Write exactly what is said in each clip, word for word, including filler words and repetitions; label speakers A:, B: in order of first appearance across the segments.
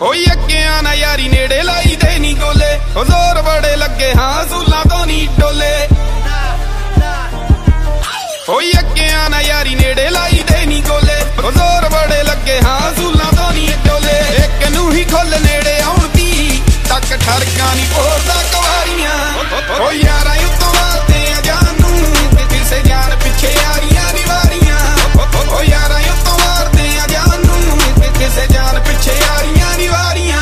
A: ਹੋਈ ਅੱਗਿਆਂ ਨਾ ਯਾਰੀ ਨੇੜੇ ਲਾਈ ਦੇ ਨੀ ਗੋਲੇ ਜ਼ੋਰ ਬੜੇ ਲੱਗੇ ਹਾਂ ਸੂਲਾਂ ਤੋਂ ਨੀ ਡੋਲੇ ਹੋਈ ਅੱਗਿਆਂ ਨਾ ਯਾਰੀ ਨੇੜੇ ਲਾਈ ਦੇ ਨੀ ਗੋਲੇ ਜ਼ੋਰ ਬੜੇ ਲੱਗੇ ਹਾਂ ਸੂਲਾਂ ਤੋਂ ਨੀ ਡੋਲੇ ਇੱਕ ਨੂੰ ਹੀ ਖੁੱਲ ਨੇੜੇ ਆਉਣ ਦੀ ਤੱਕ ਠਰਕਾਂ ਨੀ ਪੋਰਦਾ ਕਵਾਰੀਆਂ ਓ ਯਾਰਾਂ ਉੱਤੋਂ ਵਾਤੇ ਆ ਜਾਨ ਨੂੰ ਕਿਸੇ ਜਾਨ ਪਿੱਛੇ ਯਾਰੀਆਂ ਨੀ ਵਾਰੀਆਂ ਓ ਯਾਰਾਂ ਉੱਤੋਂ ਵਾਤੇ ਆ ਜਾਨ ਨੂੰ ਕਿਸੇ ਜਾਨ ਪਿੱਛੇ ਯਾਰੀਆਂ ਨੀ ਵਾਰੀਆਂ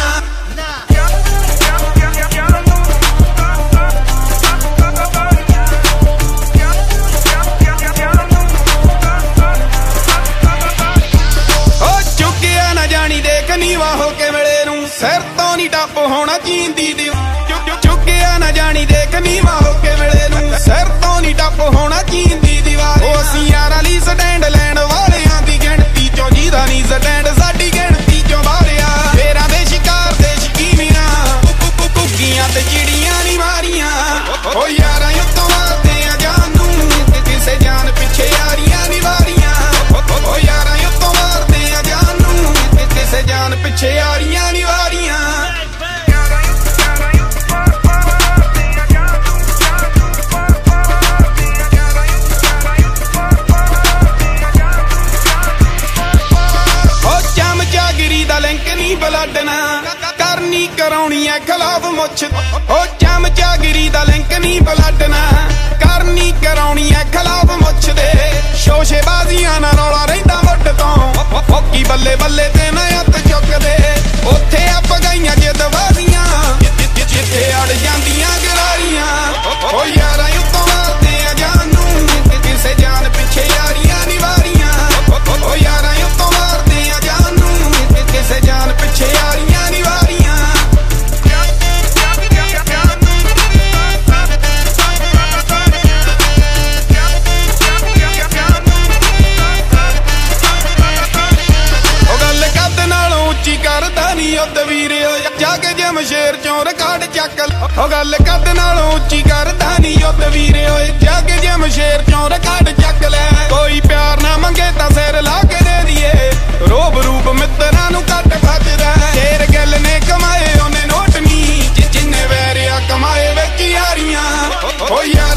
A: ਨੀਵਾ ਹੋ ਕੇ ਵੇਲੇ ਨੂੰ ਸਿਰ ਤੋਂ ਨੀ ਟੱਪ ਹੋਣਾ ਜੀਂਦੀ ਦੀ ਚੁੱਕਿਆ ਨਾ ਜਾਣੀ ਦੇਖ ਨੀਵਾ ਹੋ ਕੇ ਵੇਲੇ ਨੂੰ ਸਿਰ ਤੋਂ ਨੀ ਟੱਪ ਹੋਣਾ ਜੀਂਦੀ ਦੀਵਾਰ ਉਹ ਅਸੀਂ ਯਾਰਾਂ ਲਈ ਸਟੈਂਡ ਲੈਣ ਵਾਲਿਆਂ ਦੀ ਗਿਣਤੀ ਚੋਂ ਜਿਹਦਾ ਨੀ ਸਟੈਂਡ ਸਾਡੀ ਗਿਣਤੀ ਚੋਂ ਬਾਹਰਿਆ ਫੇਰਾਂ ਦੇ ਸ਼ਿਕਾਰ ਦੇ ਸ਼ਕੀਨੀਆਂ ਕੁੱਕੀਆਂ ਤੇ ਚਿੜੀਆਂ ਨੀ ਮਾਰੀਆਂ ਓ ਯਾਰਾਂ ਉੱਤੋਂ ਵਾਤੇ ਆ ਜਾਨ ਨੂੰ ਕਿਸੇ ਜਾਨ ਪਿੱਛੇ ਯਾਰੀਆਂ ਨੀ ਵਾਰੀਆਂ ਓ ਯਾਰਾਂ ਉੱਤੋਂ ਵਾਤੇ ਆ ਜਾਨ ਨੂੰ ਕਿਸੇ ਜਾਨ ਪਿੱਛੇ ਯਾਰੀਆਂ ਨੀ ਵਾਰੀਆਂ ਓ ਚਮਚਾਗਿਰੀ ਦਾ ਲਿੰਕ ਨੀ ਬਲੱਡਣਾ ਕਰਨੀ ਕਰਾਉਣੀ ਐ ਖਿਲਾਫ ਮੁੱਛ ਓ ਚਮਚਾਗਿਰੀ ਦਾ ਲਿੰਕ ਨੀ ਬਲੱਡਣਾ ਕਰਨੀ ਕਰਾਉਣੀ ਐ ਖਿਲਾਫ ਮੁੱਛ ਦੇ ਸ਼ੋਸ਼ੇਬਾਜ਼ੀਆਂ ਨਾਲ ਰੌਲਾ ਰਹਿੰਦਾ ਮੁੱਢ ਤੋਂ ਫੋਕੀ ਬੱਲੇ ਬੱਲੇ ਤੇ ਨਾ ਹੱਥ ਚੁੱਕਦੇ ਉੱਥੇ ਆਪ ਗਈਆਂ ਜਿੱਦਵਾਜ਼ੀਆਂ ਜਿੱਥੇ ਅੜ ਜਾਂਦੀਆਂ ਗਰਾਰੀਆਂ ਓ ਯਾਰਾਂ ਉੱਤੋਂ ਵਾਤੇ ਆ ਜਾਨ ਨੂੰ ਕਿਸੇ ਜਾਨ ਪਿੱਛੇ ਯਾਰੀਆਂ ਨੀ ਵਾਰੀਆਂ ਓ ਯਾਰਾਂ ਉੱਤੋਂ ਵਾਤੇ ਆ ਜਾਨ ਨੂੰ ਕਿਸੇ ਜਾਨ ਪਿੱਛੇ ਯਾਰੀਆਂ ਨੀ ਵਾਰੀਆਂ ਕਰਦਾ ਨੀ ਉਦ ਵੀਰੇ ਜਾ ਕੇ ਜਮਸ਼ੇਰ ਚੋਂ ਰਿਕਾਰਡ ਚੱਕ ਓ ਗੱਲ ਕੱਦ ਨਾਲੋਂ ਉੱਚੀ ਕਰਦਾ ਨੀ ਉਦ ਵੀਰੇ ਓਏ ਜਾ ਕੇ ਜਮਸ਼ੇਰ ਚੋਂ ਰਿਕਾਰਡ ਚੱਕ ਲੈ ਕੋਈ ਪਿਆਰ ਨਾ ਮੰਗੇ ਤਾਂ ਸਿਰ ਲਾ ਕੇ ਦੇ ਦਈਏ ਰੋਬ ਰੂਪ ਮਿੱਤਰਾਂ ਨੂੰ ਕੱਟ ਫੱਜਦਾ ਸ਼ੇਰ ਗਿੱਲ ਨੇ ਕਮਾਏ ਉਹਨੇ ਨੋਟ ਨੀ ਜਿੰਨੇ ਵੈਰਿਆ ਕਮਾਏ ਵਿੱਚ ਯਾਰੀਆਂ ਓ